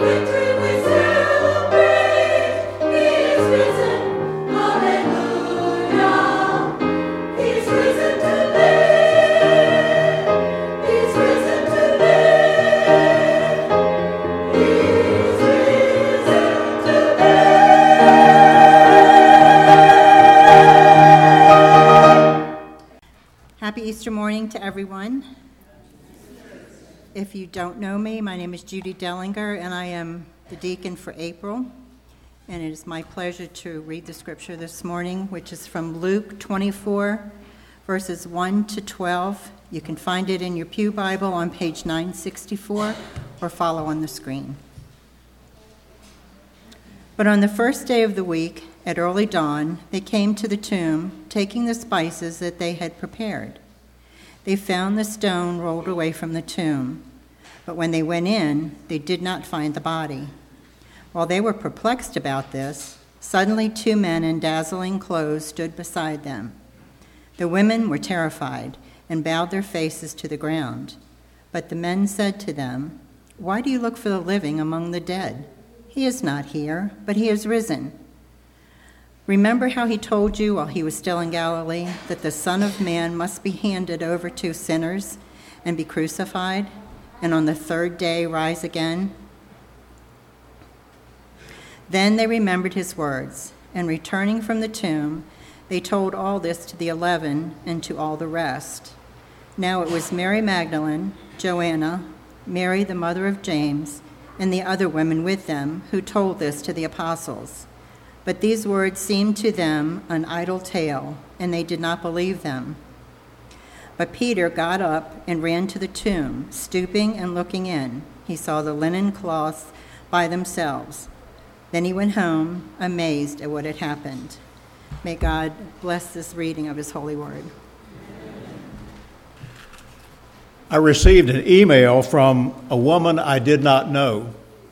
Easter morning to everyone. If you don't know me, my name is Judy Dellinger, and I am the deacon for April. And it is my pleasure to read the scripture this morning, which is from Luke 24, verses 1 to 12. You can find it in your Pew Bible on page 964 or follow on the screen. But on the first day of the week, at early dawn, they came to the tomb, taking the spices that they had prepared. They found the stone rolled away from the tomb, but when they went in, they did not find the body. While they were perplexed about this, suddenly 2 men in dazzling clothes stood beside them. The women were terrified and bowed their faces to the ground. But the men said to them, "Why do you look for the living among the dead? He is not here, but he is risen. Remember how he told you while he was still in Galilee that the Son of Man must be handed over to sinners and be crucified, and on the third day rise again?" Then they remembered his words, and returning from the tomb, they told all this to the 11 and to all the rest. Now it was Mary Magdalene, Joanna, Mary the mother of James, and the other women with them who told this to the apostles. But these words seemed to them an idle tale, and they did not believe them. But Peter got up and ran to the tomb. Stooping and looking in, he saw the linen cloths by themselves. Then he went home, amazed at what had happened. May God bless this reading of his holy word. I received an email from a woman I did not know.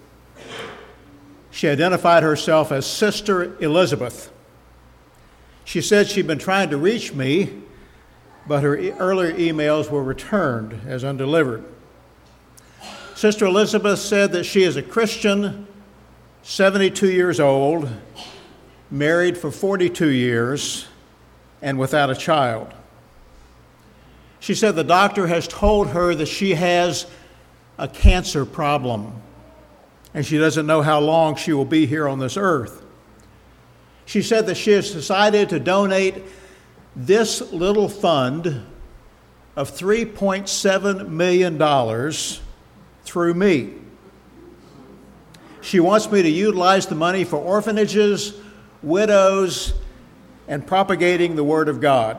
She identified herself as Sister Elizabeth. She said she'd been trying to reach me, but her earlier emails were returned as undelivered. Sister Elizabeth said that she is a Christian, 72 years old, married for 42 years, and without a child. She said the doctor has told her that she has a cancer problem, and she doesn't know how long she will be here on this earth. She said that she has decided to donate this little fund of $3.7 million through me. She wants me to utilize the money for orphanages, widows, and propagating the Word of God.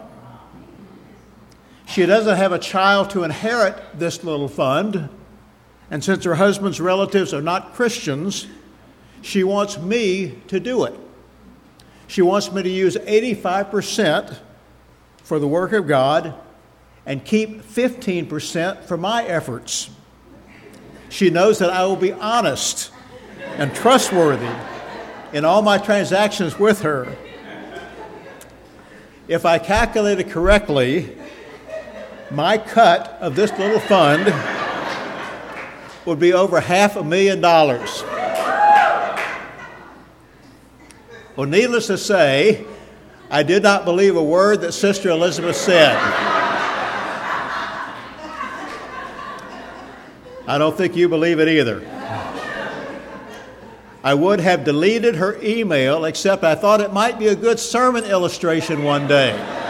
She doesn't have a child to inherit this little fund, and since her husband's relatives are not Christians, she wants me to do it. She wants me to use 85% for the work of God and keep 15% for my efforts. She knows that I will be honest and trustworthy in all my transactions with her. If I calculated correctly, my cut of this little fund would be over $500,000. Well, needless to say, I did not believe a word that Sister Elizabeth said. I don't think you believe it either. I would have deleted her email, except I thought it might be a good sermon illustration one day.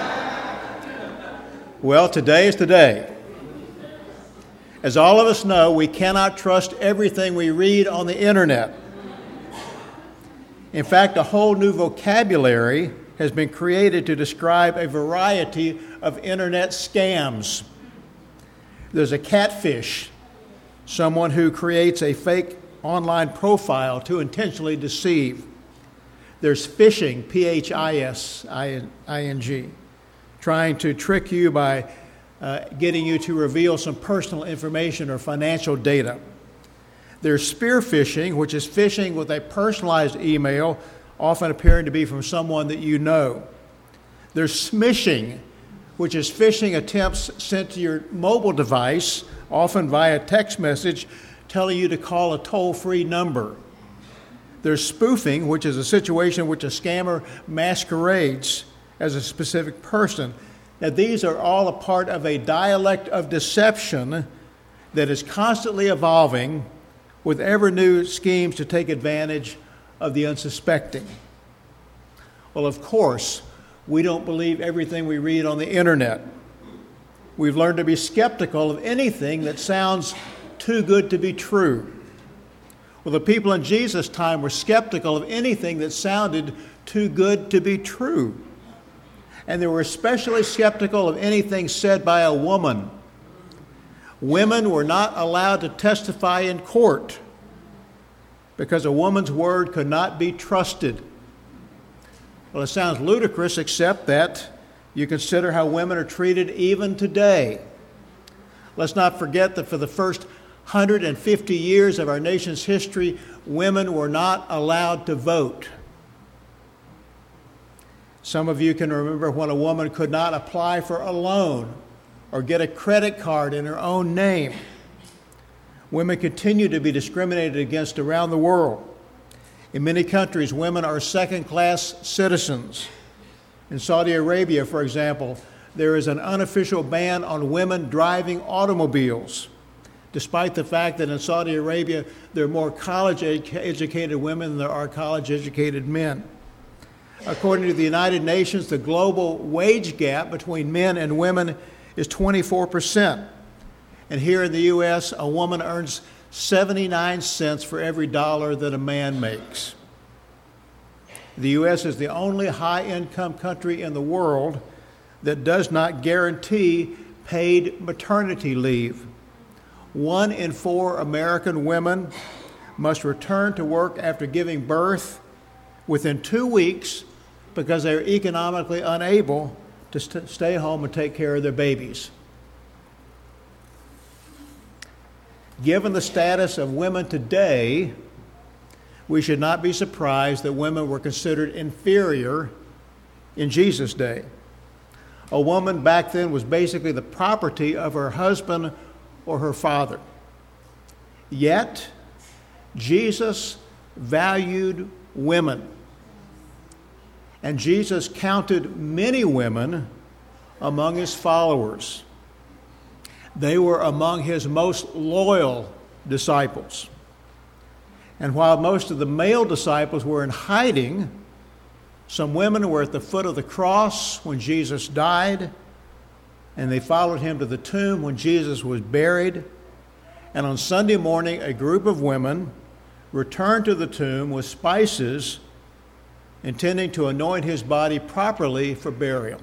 Well, today is today. As all of us know, we cannot trust everything we read on the internet. In fact, a whole new vocabulary has been created to describe a variety of internet scams. There's a catfish, someone who creates a fake online profile to intentionally deceive. There's phishing, P-H-I-S-I-N-G, trying to trick you by getting you to reveal some personal information or financial data. There's spear phishing, which is phishing with a personalized email, often appearing to be from someone that you know. There's smishing, which is phishing attempts sent to your mobile device, often via text message, telling you to call a toll-free number. There's spoofing, which is a situation in which a scammer masquerades as a specific person. Now, these are all a part of a dialect of deception that is constantly evolving with ever new schemes to take advantage of the unsuspecting. Well, of course, we don't believe everything we read on the internet. We've learned to be skeptical of anything that sounds too good to be true. Well, the people in Jesus' time were skeptical of anything that sounded too good to be true. And they were especially skeptical of anything said by a woman. Women were not allowed to testify in court because a woman's word could not be trusted. Well, it sounds ludicrous, except that you consider how women are treated even today. Let's not forget that for the first 150 years of our nation's history, women were not allowed to vote. Some of you can remember when a woman could not apply for a loan or get a credit card in her own name. Women continue to be discriminated against around the world. In many countries, women are second-class citizens. In Saudi Arabia, for example, there is an unofficial ban on women driving automobiles, despite the fact that in Saudi Arabia there are more college-educated women than there are college-educated men. According to the United Nations, the global wage gap between men and women is 24%. And here in the U.S., a woman earns 79 cents for every dollar that a man makes. The U.S. is the only high-income country in the world that does not guarantee paid maternity leave. 1 in 4 American women must return to work after giving birth within 2 weeks because they are economically unable to stay home and take care of their babies. Given the status of women today, we should not be surprised that women were considered inferior in Jesus' day. A woman back then was basically the property of her husband or her father. Yet, Jesus valued women. And Jesus counted many women among his followers. They were among his most loyal disciples. And while most of the male disciples were in hiding, some women were at the foot of the cross when Jesus died, and they followed him to the tomb when Jesus was buried. And on Sunday morning, a group of women returned to the tomb with spices, intending to anoint his body properly for burial.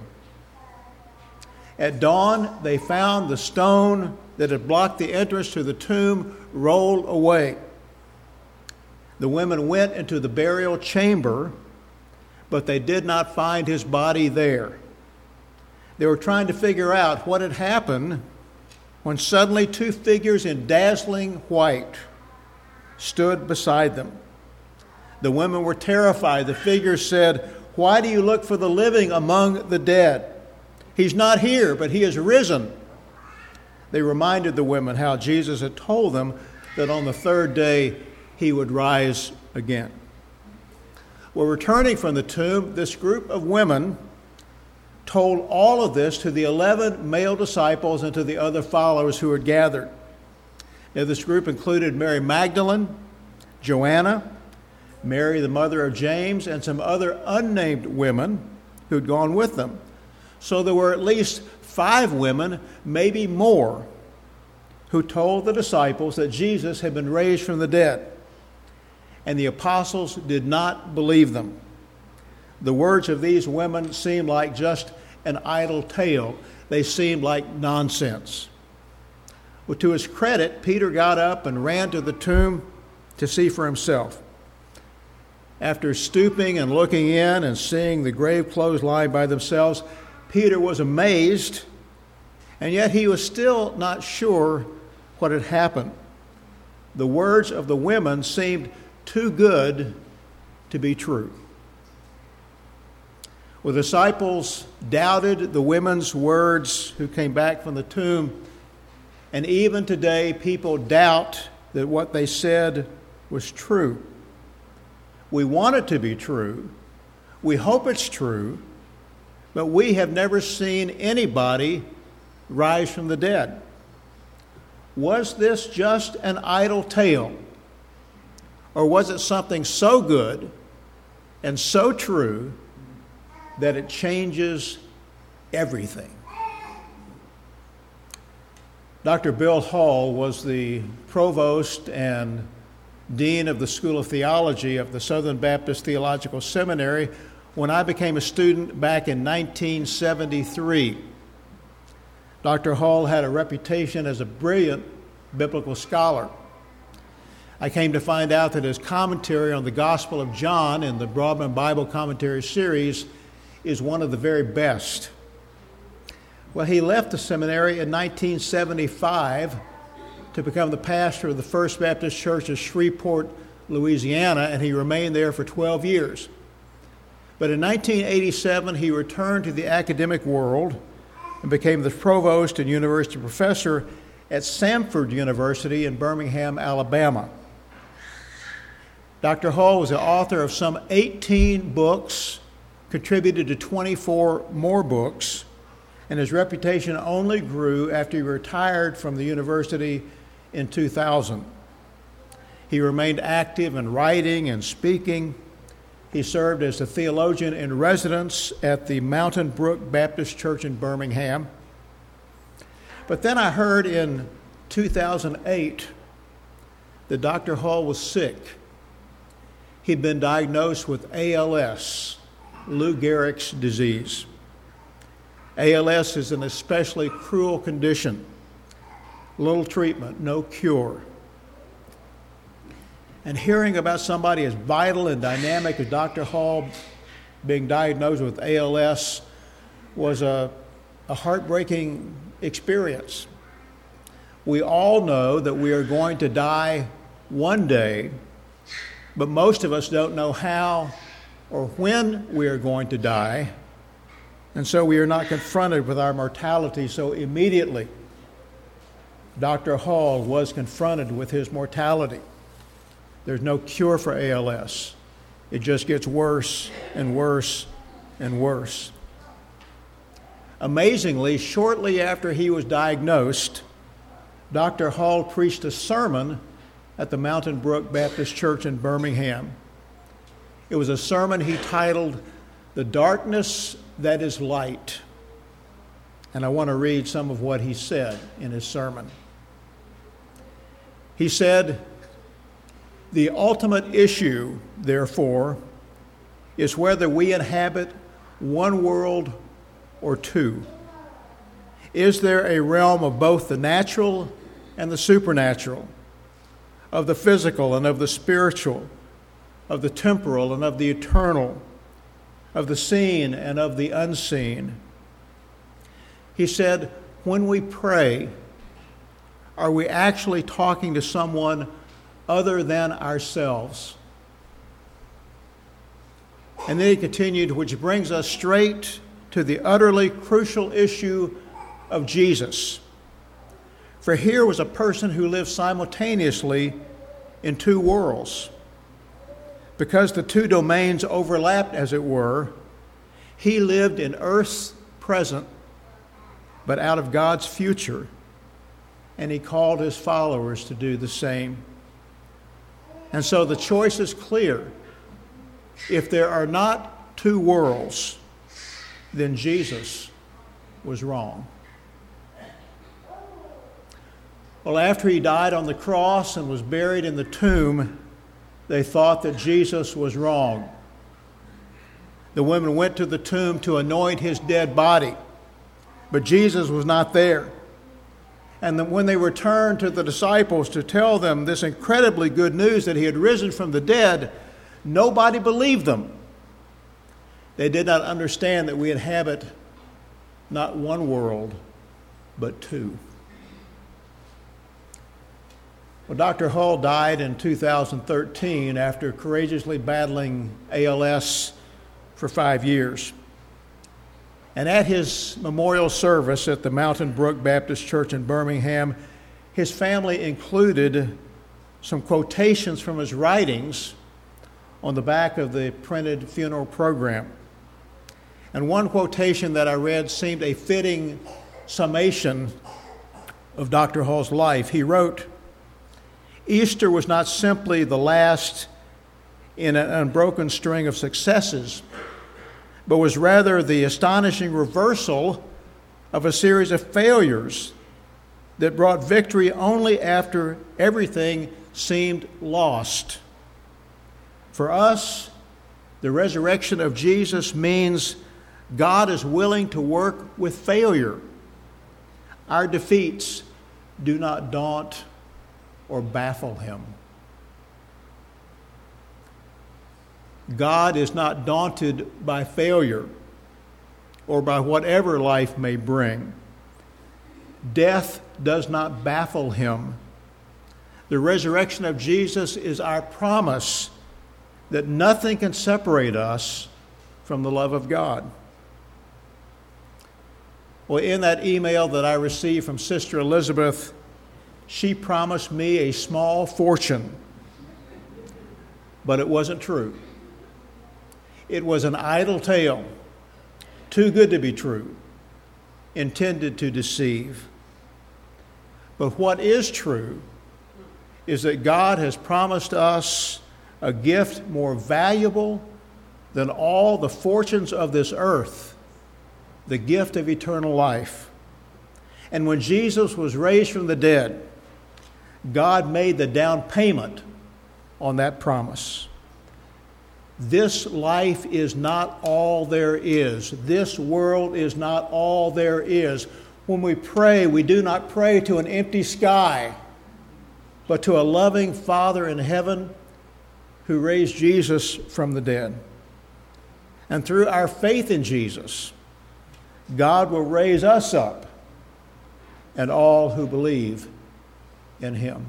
At dawn, they found the stone that had blocked the entrance to the tomb rolled away. The women went into the burial chamber, but they did not find his body there. They were trying to figure out what had happened when suddenly 2 figures in dazzling white stood beside them. The women were terrified. The figures said, "Why do you look for the living among the dead? He's not here, but he is risen." They reminded the women how Jesus had told them that on the 3rd day he would rise again. Well, returning from the tomb, this group of women told all of this to the 11 male disciples and to the other followers who had gathered. Now, this group included Mary Magdalene, Joanna, Mary, the mother of James, and some other unnamed women who'd gone with them. So there were at least 5 women, maybe more, who told the disciples that Jesus had been raised from the dead. And the apostles did not believe them. The words of these women seemed like just an idle tale. They seemed like nonsense. Well, to his credit, Peter got up and ran to the tomb to see for himself. After stooping and looking in and seeing the grave clothes lying by themselves, Peter was amazed, and yet he was still not sure what had happened. The words of the women seemed too good to be true. Well, the disciples doubted the women's words who came back from the tomb, and even today people doubt that what they said was true. We want it to be true. We hope it's true, but we have never seen anybody rise from the dead. Was this just an idle tale? Or was it something so good and so true that it changes everything? Dr. Bill Hall was the provost and dean of the School of Theology of the Southern Baptist Theological Seminary when I became a student back in 1973. Dr. Hall had a reputation as a brilliant biblical scholar. I came to find out that his commentary on the Gospel of John in the Broadman Bible Commentary series is one of the very best. Well, he left the seminary in 1975 to become the pastor of the First Baptist Church of Shreveport, Louisiana, and he remained there for 12 years. But in 1987, he returned to the academic world and became the provost and university professor at Samford University in Birmingham, Alabama. Dr. Hall was the author of some 18 books, contributed to 24 more books, and his reputation only grew after he retired from the university in 2000. He remained active in writing and speaking. He served as a theologian in residence at the Mountain Brook Baptist Church in Birmingham. But then I heard in 2008 that Dr. Hall was sick. He'd been diagnosed with ALS, Lou Gehrig's disease. ALS is an especially cruel condition. Little treatment, no cure. And hearing about somebody as vital and dynamic as Dr. Hall being diagnosed with ALS was a heartbreaking experience. We all know that we are going to die one day, but most of us don't know how or when we are going to die, and so we are not confronted with our mortality so immediately. Dr. Hall was confronted with his mortality. There's no cure for ALS. It just gets worse and worse and worse. Amazingly, shortly after he was diagnosed, Dr. Hall preached a sermon at the Mountain Brook Baptist Church in Birmingham. It was a sermon he titled, "The Darkness That Is Light." And I want to read some of what he said in his sermon. He said, "The ultimate issue, therefore, is whether we inhabit one world or two. Is there a realm of both the natural and the supernatural, of the physical and of the spiritual, of the temporal and of the eternal, of the seen and of the unseen?" He said, when we pray, are we actually talking to someone other than ourselves? And then he continued, which brings us straight to the utterly crucial issue of Jesus. For here was a person who lived simultaneously in two worlds. Because the two domains overlapped, as it were, he lived in earth's present, but out of God's future, and he called his followers to do the same. And so the choice is clear. If there are not two worlds, then Jesus was wrong. Well, after he died on the cross and was buried in the tomb, they thought that Jesus was wrong. The women went to the tomb to anoint his dead body, but Jesus was not there. And when they returned to the disciples to tell them this incredibly good news that he had risen from the dead, nobody believed them. They did not understand that we inhabit not one world, but two. Well, Dr. Hall died in 2013 after courageously battling ALS for 5 years. And at his memorial service at the Mountain Brook Baptist Church in Birmingham, his family included some quotations from his writings on the back of the printed funeral program. And one quotation that I read seemed a fitting summation of Dr. Hall's life. He wrote, "Easter was not simply the last in an unbroken string of successes, but was rather the astonishing reversal of a series of failures that brought victory only after everything seemed lost. For us, the resurrection of Jesus means God is willing to work with failure. Our defeats do not daunt or baffle him." God is not daunted by failure or by whatever life may bring. Death does not baffle him. The resurrection of Jesus is our promise that nothing can separate us from the love of God. Well, in that email that I received from Sister Elizabeth, she promised me a small fortune, but it wasn't true. It was an idle tale, too good to be true, intended to deceive. But what is true is that God has promised us a gift more valuable than all the fortunes of this earth, the gift of eternal life. And when Jesus was raised from the dead, God made the down payment on that promise. This life is not all there is. This world is not all there is. When we pray, we do not pray to an empty sky, but to a loving Father in heaven who raised Jesus from the dead. And through our faith in Jesus, God will raise us up and all who believe in him.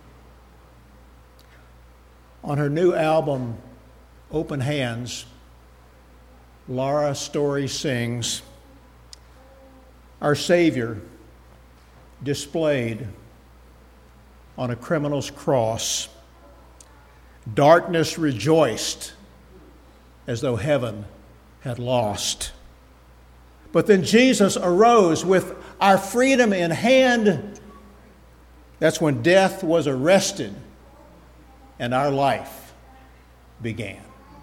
On her new album, Open Hands, Laura Story sings, "Our Savior displayed on a criminal's cross. Darkness rejoiced as though heaven had lost. But then Jesus arose with our freedom in hand. That's when death was arrested and our life began."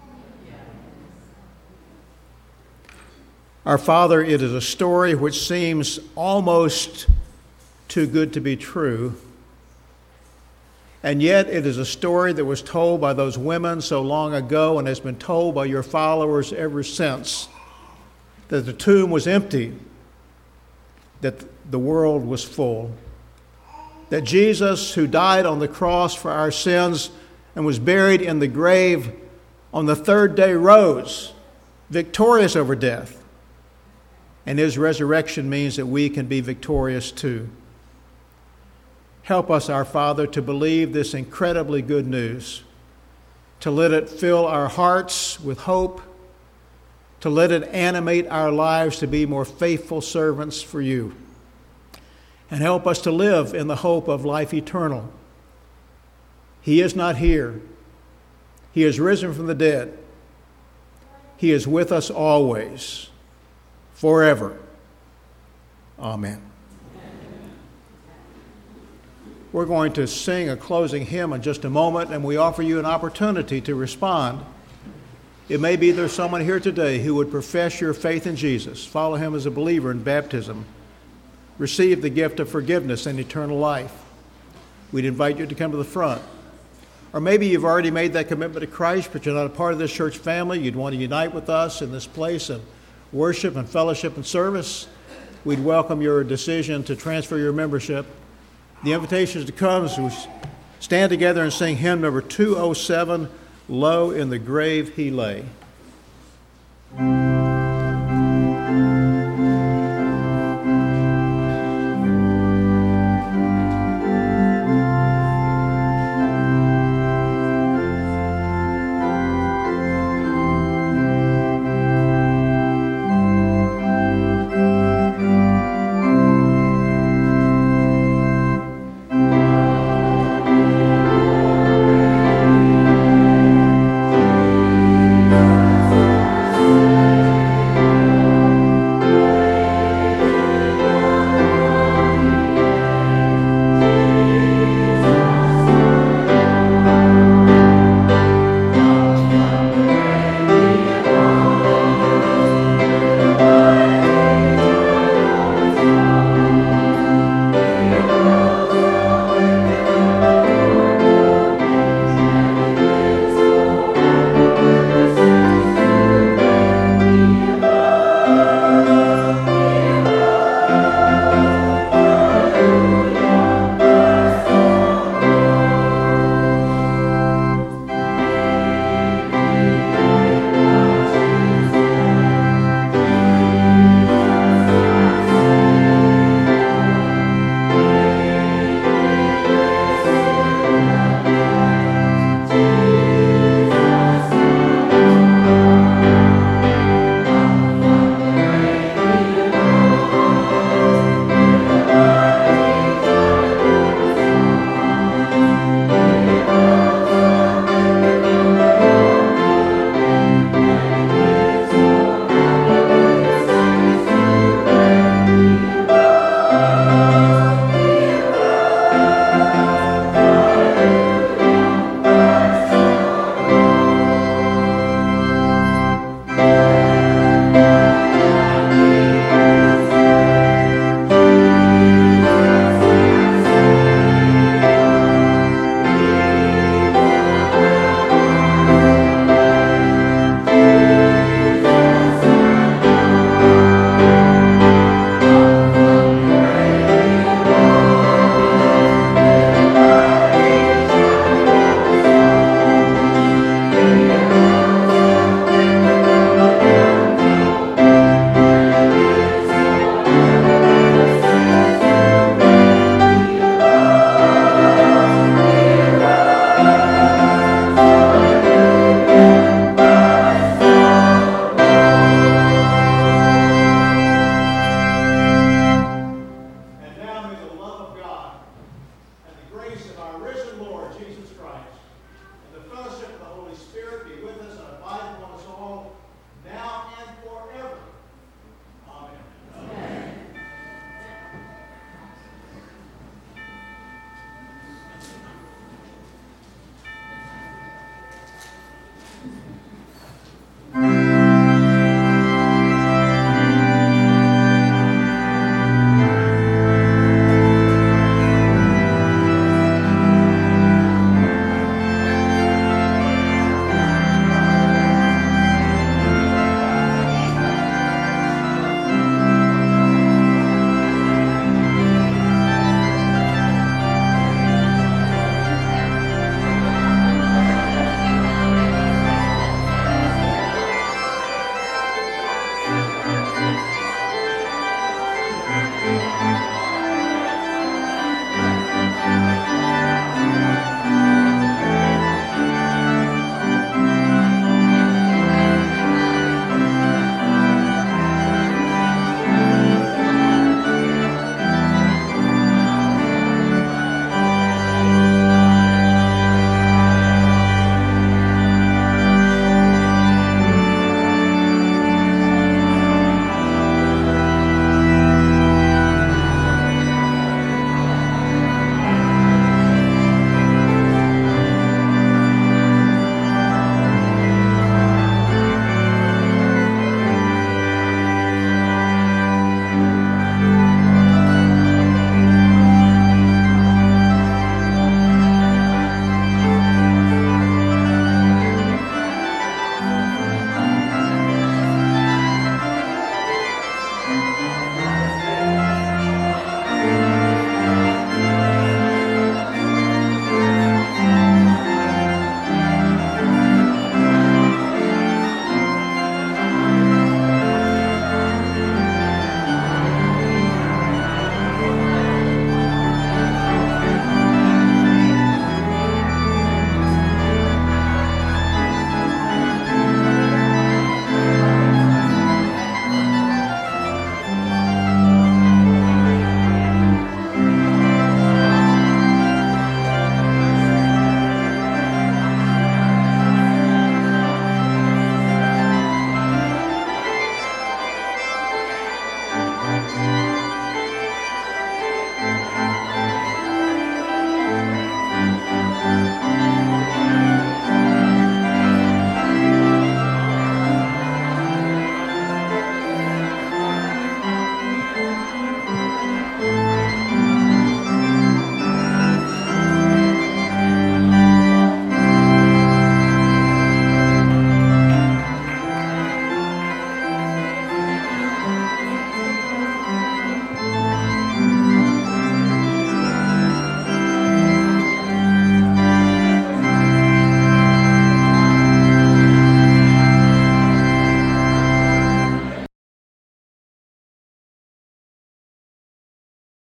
Our Father, it is a story which seems almost too good to be true. And yet it is a story that was told by those women so long ago and has been told by your followers ever since. That the tomb was empty, that the world was full. That Jesus, who died on the cross for our sins and was buried in the grave, on the third day rose, victorious over death. And his resurrection means that we can be victorious too. Help us, our Father, to believe this incredibly good news, to let it fill our hearts with hope, to let it animate our lives to be more faithful servants for you. And help us to live in the hope of life eternal. He is not here. He has risen from the dead. He is with us always, forever. Amen. We're going to sing a closing hymn in just a moment, and we offer you an opportunity to respond. It may be there's someone here today who would profess your faith in Jesus, follow him as a believer in baptism, receive the gift of forgiveness and eternal life. We'd invite you to come to the front. Or maybe you've already made that commitment to Christ, but you're not a part of this church family. You'd want to unite with us in this place and worship and fellowship and service. We'd welcome your decision to transfer your membership. The invitation is to come as we stand together and sing hymn number 207, "Low in the Grave He Lay."